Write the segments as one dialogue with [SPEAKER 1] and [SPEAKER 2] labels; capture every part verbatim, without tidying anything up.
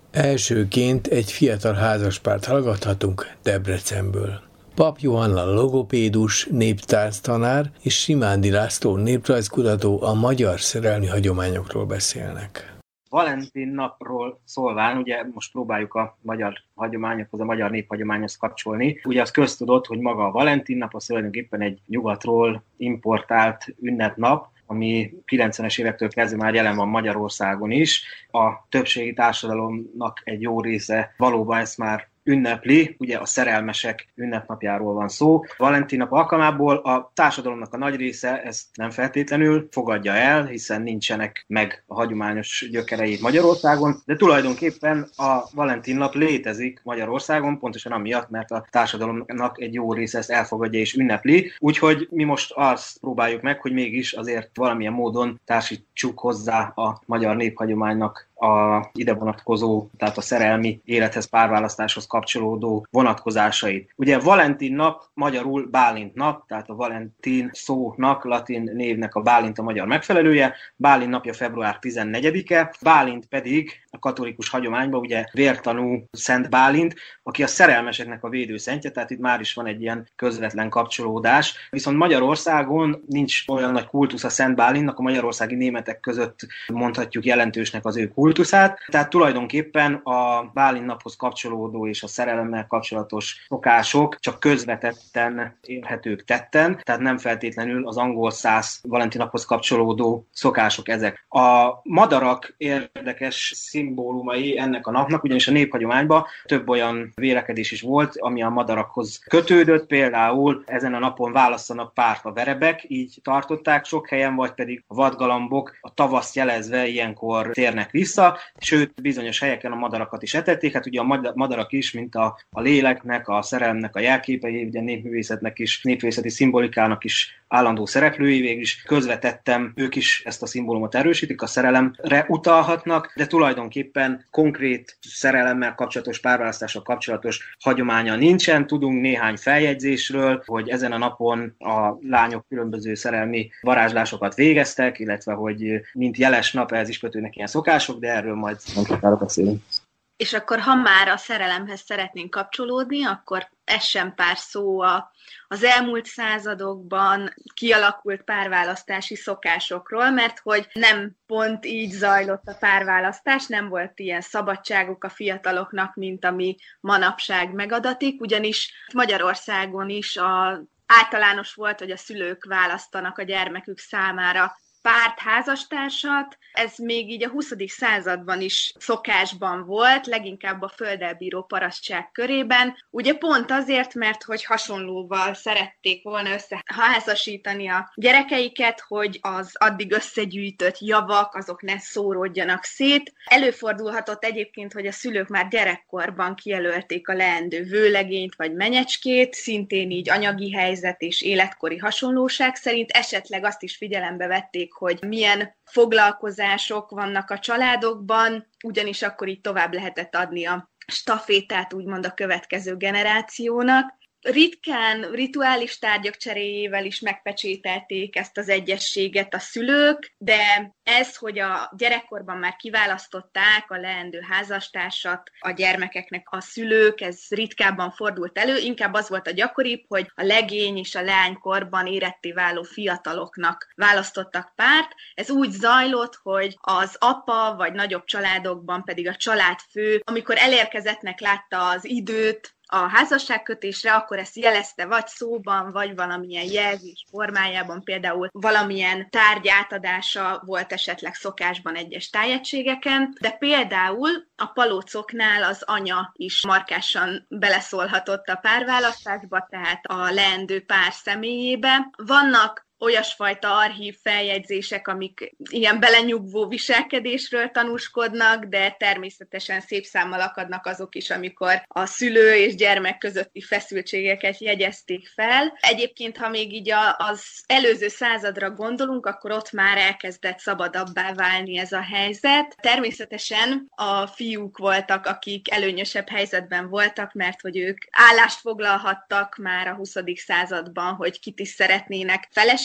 [SPEAKER 1] Elsőként egy fiatal házaspárt hallgathatunk Debrecenből. Pap Johanna logopédus, néptánctanár és Simándi László néprajzkutató a magyar szerelmi hagyományokról beszélnek.
[SPEAKER 2] Valentin napról szólván, ugye most próbáljuk a magyar hagyományokhoz, a magyar néphagyományhoz kapcsolni. Ugye az köztudott, hogy maga a Valentin nap az tulajdonképpen egy nyugatról importált ünnepnap, ami kilencvenes évektől kezdve már jelen van Magyarországon is. A többségi társadalomnak egy jó része valóban ezt már ünnepli, ugye a szerelmesek ünnepnapjáról van szó. Valentin nap alkalmából a társadalomnak a nagy része ezt nem feltétlenül fogadja el, hiszen nincsenek meg a hagyományos gyökerei Magyarországon, de tulajdonképpen a Valentin nap létezik Magyarországon, pontosan amiatt, mert a társadalomnak egy jó része ezt elfogadja és ünnepli. Úgyhogy mi most azt próbáljuk meg, hogy mégis azért valamilyen módon társítsuk hozzá a magyar néphagyománynak a ide vonatkozó, tehát a szerelmi élethez, párválasztáshoz kapcsolódó vonatkozásait. Ugye Valentin nap magyarul Bálint nap, tehát a Valentin szónak, latin névnek a Bálint a magyar megfelelője. Bálint napja február tizennegyedike, Bálint pedig a katolikus hagyományban ugye vértanú Szent Bálint, aki a szerelmeseknek a védőszentje, tehát itt már is van egy ilyen közvetlen kapcsolódás. Viszont Magyarországon nincs olyan nagy kultusz a Szent Bálintnak, a magyarországi németek között mondhatjuk jelentősnek az ő kultuszát, tehát tulajdonképpen a Bálint naphoz kapcsolódó és a szerelemmel kapcsolatos szokások csak közvetetten érhetők tetten, tehát nem feltétlenül az angol száz Valentin naphoz kapcsolódó szokások ezek. A madarak érdekes szimbólumai ennek a napnak, ugyanis a néphagyományban több olyan vélekedés is volt, ami a madarakhoz kötődött, például ezen a napon választanak párt a verebek, így tartották sok helyen, vagy pedig a vadgalambok a tavaszt jelezve ilyenkor térnek vissza, sőt bizonyos helyeken a madarakat is etették, hát ugye a madarak is, mint a, a léleknek, a szerelemnek a jelképei, ugye a népművészetnek is, népművészeti szimbolikának is állandó szereplői, végül is közvetettem, ők is ezt a szimbólumot erősítik, a szerelemre utalhatnak, de tulajdonképpen konkrét szerelemmel kapcsolatos, párválasztással kapcsolatos hagyománya nincsen. Tudunk néhány feljegyzésről, hogy ezen a napon a lányok különböző szerelmi varázslásokat végeztek, illetve hogy mint jeles nap ehhez is kötődnek ilyen szokások, de erről majd nem sokára beszélünk.
[SPEAKER 3] És akkor, ha már a szerelemhez szeretnénk kapcsolódni, akkor essen pár szó a, az elmúlt századokban kialakult párválasztási szokásokról, mert hogy nem pont így zajlott a párválasztás, nem volt ilyen szabadságuk a fiataloknak, mint ami manapság megadatik, ugyanis Magyarországon is a, általános volt, hogy a szülők választanak a gyermekük számára párt, házastársat. Ez még így a huszadik században is szokásban volt, leginkább a földelbíró parasztság körében. Ugye pont azért, mert hogy hasonlóval szerették volna összeházasítani a gyerekeiket, hogy az addig összegyűjtött javak, azok ne szóródjanak szét. Előfordulhatott egyébként, hogy a szülők már gyerekkorban kijelölték a leendő vőlegényt vagy menyecskét, szintén így anyagi helyzet és életkori hasonlóság szerint, esetleg azt is figyelembe vették, hogy milyen foglalkozások vannak a családokban, ugyanis akkor így tovább lehetett adni a stafétát úgymond a következő generációnak. Ritkán rituális tárgyak cseréjével is megpecsételték ezt az egyességet a szülők, de ez, hogy a gyerekkorban már kiválasztották a leendő házastársat a gyermekeknek a szülők, ez ritkábban fordult elő, inkább az volt a gyakoribb, hogy a legény és a leánykorban éretté váló fiataloknak választottak párt. Ez úgy zajlott, hogy az apa vagy nagyobb családokban pedig a családfő, amikor elérkezettnek látta az időt a házasságkötésre, akkor ezt jelezte vagy szóban, vagy valamilyen jelzés formájában, például valamilyen tárgy átadása volt esetleg szokásban egyes tájegységeken, de például a palócoknál az anya is markásan beleszólhatott a párválasztásba, tehát a leendő pár személyébe. Vannak olyasfajta archív feljegyzések, amik ilyen belenyugvó viselkedésről tanúskodnak, de természetesen szép számmal akadnak azok is, amikor a szülő és gyermek közötti feszültségeket jegyezték fel. Egyébként, ha még így az előző századra gondolunk, akkor ott már elkezdett szabadabbá válni ez a helyzet. Természetesen a fiúk voltak, akik előnyösebb helyzetben voltak, mert hogy ők állást foglalhattak már a huszadik században, hogy kit is szeretnének feleségül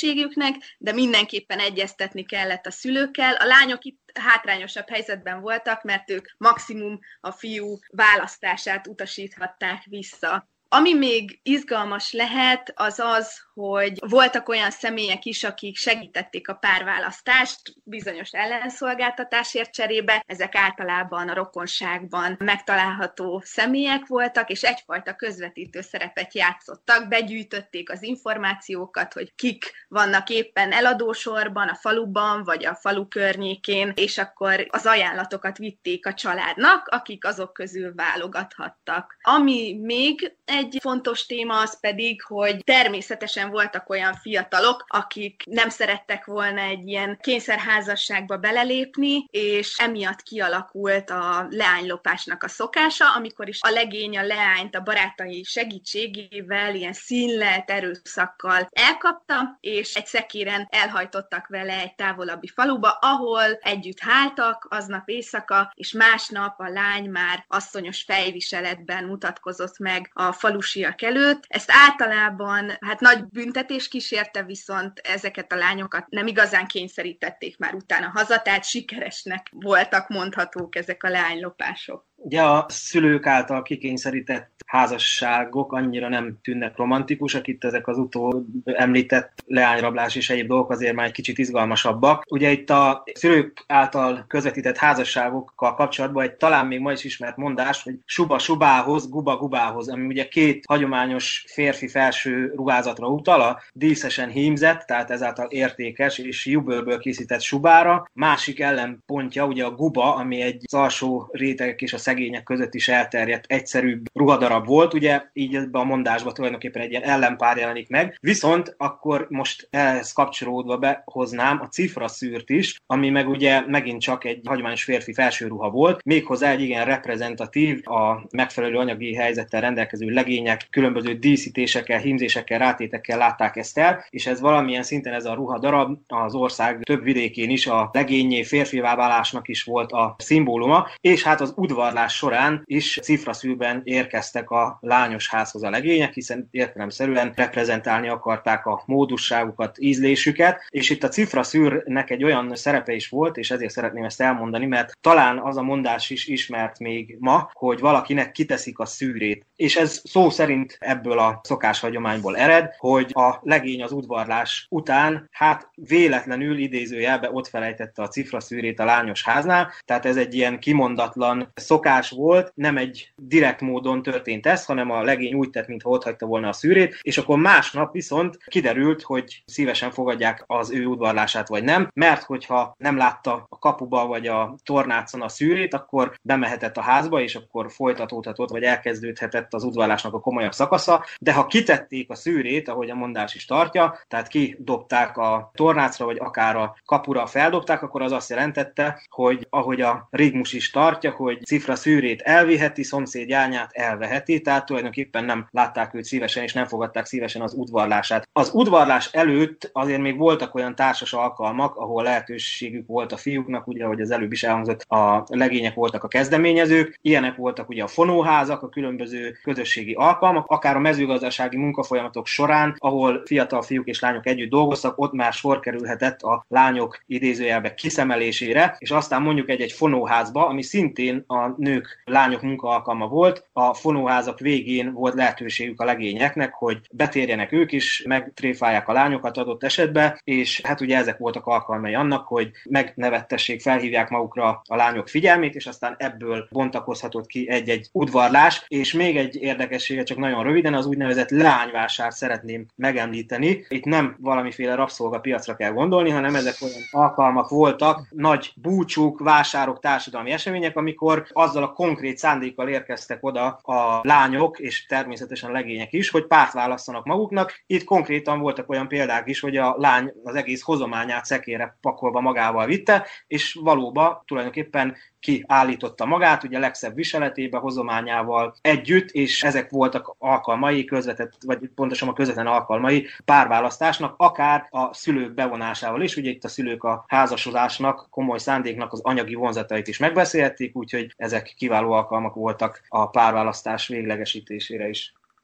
[SPEAKER 3] feleségüknek, de mindenképpen egyeztetni kellett a szülőkkel. A lányok itt hátrányosabb helyzetben voltak, mert ők maximum a fiú választását utasíthatták vissza. Ami még izgalmas lehet, az az, hogy voltak olyan személyek is, akik segítették a párválasztást bizonyos ellenszolgáltatásért cserébe. Ezek általában a rokonságban megtalálható személyek voltak, és egyfajta közvetítő szerepet játszottak. Begyűjtötték az információkat, hogy kik vannak éppen eladósorban, a faluban, vagy a falu környékén, és akkor az ajánlatokat vitték a családnak, akik azok közül válogathattak. Ami még egy fontos téma az pedig, hogy természetesen voltak olyan fiatalok, akik nem szerettek volna egy ilyen kényszerházasságba belelépni, és emiatt kialakult a leánylopásnak a szokása, amikor is a legény a leányt a barátai segítségével, ilyen színlelt erőszakkal elkapta, és egy szekéren elhajtottak vele egy távolabbi faluba, ahol együtt háltak aznap éjszaka, és másnap a lány már asszonyos fejviseletben mutatkozott meg a falusiak előtt. Ezt általában hát nagy büntetés kísérte, viszont ezeket a lányokat nem igazán kényszerítették már utána haza, tehát sikeresnek voltak mondhatók ezek a leánylopások.
[SPEAKER 2] Ugye a szülők által kikényszerített házasságok annyira nem tűnnek romantikusak, itt ezek az utóbb említett leányrablás és egyéb dolgok azért már egy kicsit izgalmasabbak. Ugye itt a szülők által közvetített házasságokkal kapcsolatban egy talán még ma is ismert mondás, hogy suba subához, guba gubához, ami ugye két hagyományos férfi felső ruházatra utal, a díszesen hímzett, tehát ezáltal értékes és jubőrből készített subára. Másik ellenpontja ugye a guba, ami egy az alsó rétegek és a szegények között is elterjedt, egyszerűbb ruhadarab volt, ugye így ebben a mondásban tulajdonképpen egy ilyen ellenpár jelenik meg. Viszont akkor most ehhez kapcsolódva behoznám a cifraszűrt is, ami meg ugye megint csak egy hagyományos férfi felsőruha volt, méghozzá egy igen reprezentatív, a megfelelő anyagi helyzettel rendelkező legények különböző díszítésekkel, hímzésekkel, rátétekkel látták ezt el, és ez valamilyen szinten ez a ruhadarab az ország több vidékén is a legényé férfivá válásnak is volt a szimbóluma, és hát az udvarlás során is cifraszűrben érkeztek a lányos házhoz a legények, hiszen értelemszerűen reprezentálni akarták a módusságukat, ízlésüket, és itt a cifraszűrnek egy olyan szerepe is volt, és ezért szeretném ezt elmondani, mert talán az a mondás is ismert még ma, hogy valakinek kiteszik a szűrét. És ez szó szerint ebből a szokáshagyományból ered, hogy a legény az udvarlás után hát véletlenül idézőjelbe ott felejtette a cifraszűrét a lányos háznál, tehát ez egy ilyen kimondatlan szokás volt, nem egy direkt módon történt ez, hanem a legény úgy tett, mintha ott hagyta volna a szűrét, és akkor másnap viszont kiderült, hogy szívesen fogadják az ő udvarlását vagy nem, mert hogyha nem látta a kapuba vagy a tornácon a szűrét, akkor bemehetett a házba, és akkor folytatódhatott, vagy elkezdődhetett az udvarlásnak a komolyabb szakasza, de ha kitették a szűrét, ahogy a mondás is tartja, tehát kidobták a tornácra, vagy akár a kapura feldobták, akkor az azt jelentette, hogy ahogy a rigmus is tartja, hogy cifra szűrét elviheti, szomszéd jányát elveheti, tehát tulajdonképpen nem látták őt szívesen, és nem fogadták szívesen az udvarlását. Az udvarlás előtt azért még voltak olyan társas alkalmak, ahol lehetőségük volt a fiúknak, ugye, ahogy az előbb is elhangzott, a legények voltak a kezdeményezők, ilyenek voltak ugye a fonóházak, a különböző közösségi alkalmak, akár a mezőgazdasági munkafolyamatok során, ahol fiatal fiúk és lányok együtt dolgoztak, ott már sor kerülhetett a lányok idézőjelbe kiszemelésére, és aztán mondjuk egy-egy fonóházba, ami szintén a nők, lányok munkaalkalma volt, a fonóházak végén volt lehetőségük a legényeknek, hogy betérjenek ők is, megtréfálják a lányokat adott esetben, és hát ugye ezek voltak alkalmai annak, hogy megnevettessék, felhívják magukra a lányok figyelmét, és aztán ebből bontakozhatott ki egy-egy udvarlás, és még egy érdekessége, csak nagyon röviden, az úgynevezett leányvásárt szeretném megemlíteni. Itt nem valamiféle rabszolgapiacra kell gondolni, hanem ezek olyan alkalmak voltak, nagy búcsúk, vásárok, társadalmi események, amikor azzal a konkrét szándékkal érkeztek oda a lányok, és természetesen a legények is, hogy párt válasszanak maguknak. Itt konkrétan voltak olyan példák is, hogy a lány az egész hozományát szekérre pakolva magával vitte, és valóban tulajdonképpen kiállította magát, ugye a legszebb viseletébe, hozományával együtt, és ezek voltak alkalmai, közvetett, vagy pontosan a közvetlen alkalmai párválasztásnak, akár a szülők bevonásával is. Ugye itt a szülők a házasodásnak, komoly szándéknak az anyagi vonzatait is megbeszélték, úgyhogy ezek kiváló alkalmak voltak a párválasztás véglegesítésére is.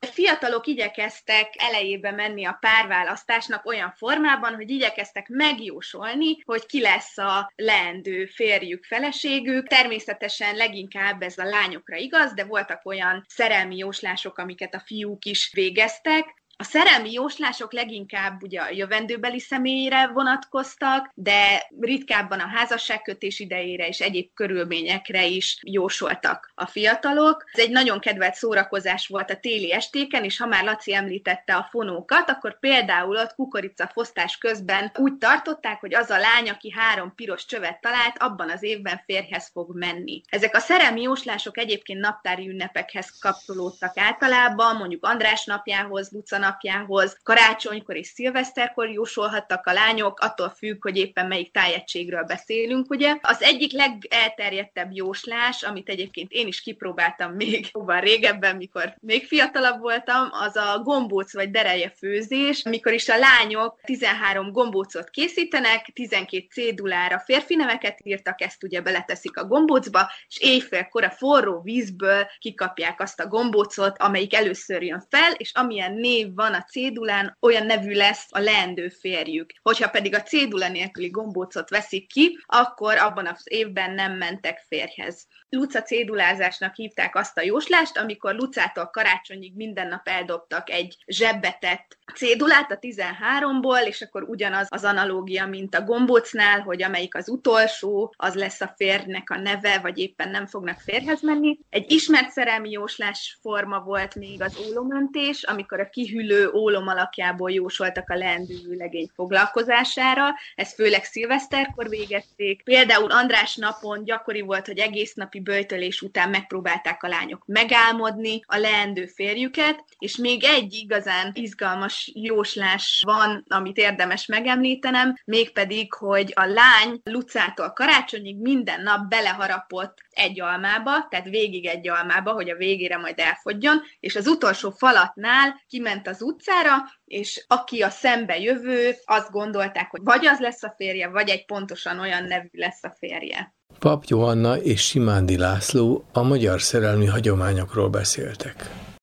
[SPEAKER 3] A fiatalok igyekeztek elejébe menni a párválasztásnak olyan formában, hogy igyekeztek megjósolni, hogy ki lesz a leendő férjük, feleségük. Természetesen leginkább ez a lányokra igaz, de voltak olyan szerelmi jóslások, amiket a fiúk is végeztek. A szerelmi jóslások leginkább ugye a jövendőbeli személyre vonatkoztak, de ritkábban a házasságkötés idejére és egyéb körülményekre is jósoltak a fiatalok. Ez egy nagyon kedvelt szórakozás volt a téli estéken, és ha már Laci említette a fonókat, akkor például ott kukoricafosztás közben úgy tartották, hogy az a lány, aki három piros csövet talált, abban az évben férjhez fog menni. Ezek a szerelmi jóslások egyébként naptári ünnepekhez kapcsolódtak általában, mondjuk András napjához, Luca napjához, karácsonykor és szilveszterkor jósolhattak a lányok, attól függ, hogy éppen melyik tájegységről beszélünk, ugye. Az egyik legelterjedtebb jóslás, amit egyébként én is kipróbáltam még jóval régebben, mikor még fiatalabb voltam, az a gombóc vagy dereje főzés, amikor is a lányok tizenhárom gombócot készítenek, tizenkét cédulára férfi neveket írtak, ezt ugye beleteszik a gombócba, és éjfélkor a forró vízből kikapják azt a gombócot, amelyik először jön fel, és amilyen név van a cédulán, olyan nevű lesz a leendő férjük. Hogyha pedig a cédula nélküli gombócot veszik ki, akkor abban az évben nem mentek férjhez. Luca cédulázásnak hívták azt a jóslást, amikor Lucától karácsonyig minden nap eldobtak egy zsebbetett cédulát a tizenháromból, és akkor ugyanaz az analógia, mint a gombócnál, hogy amelyik az utolsó, az lesz a férjnek a neve, vagy éppen nem fognak férjhez menni. Egy ismert szerelmi jóslás forma volt még az ólomöntés, amikor a kihűlő ólom alakjából jósoltak a leendő legény foglalkozására. Ezt főleg szilveszterkor végezték. Például András napon gyakori volt, hogy egész napi böjtölés után megpróbálták a lányok megálmodni a leendő férjüket, és még egy igazán izgalmas jóslás van, amit érdemes megemlítenem, mégpedig, hogy a lány Lucától karácsonyig minden nap beleharapott egy almába, tehát végig egy almába, hogy a végére majd elfogjon, és az utolsó falatnál kiment az utcára, és aki a szembe jövő, azt gondolták, hogy vagy az lesz a férje, vagy egy pontosan olyan nevű lesz a férje.
[SPEAKER 1] Papp Johanna és Simándi László a magyar szerelmi hagyományokról beszéltek.